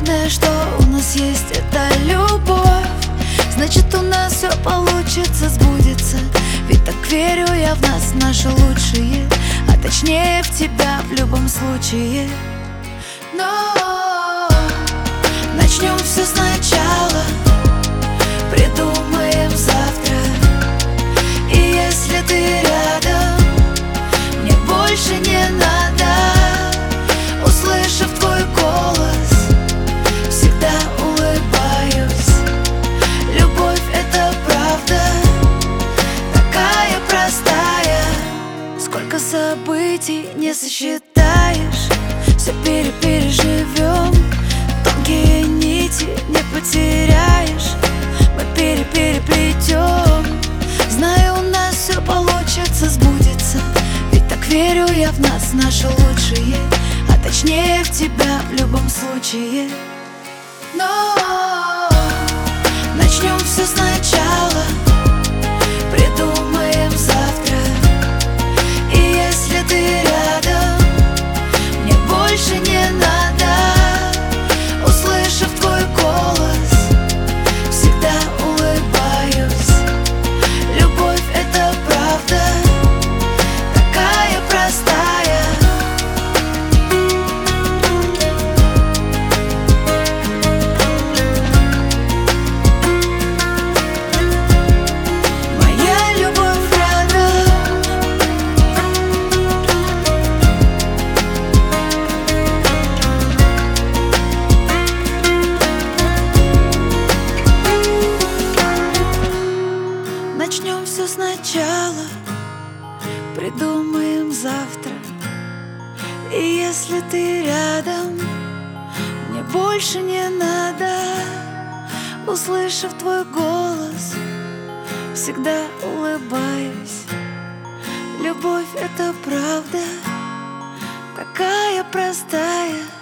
Главное, что у нас есть, это любовь. Значит, у нас все получится, сбудется. Ведь так верю я в нас, наши лучшие, а точнее в тебя в любом случае. Но начнем все сначала, придумаем завтра. И если ты рядом, мне больше не надо. Услышав твой голос, всегда улыбаюсь. Любовь — это правда, такая простая. Сколько событий не сосчитаешь, все переживем. Тонкие нити не потеряешь, мы переплетем. Знаю, у нас все получится, сбудется. Ведь так верю я в нас, наши лучшие, а точнее в тебя в любом случае. Но начнем все сначала, придумаем завтра. И если ты рядом, мне больше не надо. Услышав твой голос, всегда улыбаюсь. Любовь — это правда, такая простая. Моя любовь рядом. Начнем все сначала, придумаем завтра. И если ты рядом, мне больше не надо. Услышав твой голос, всегда улыбаюсь. Любовь — это правда, такая простая.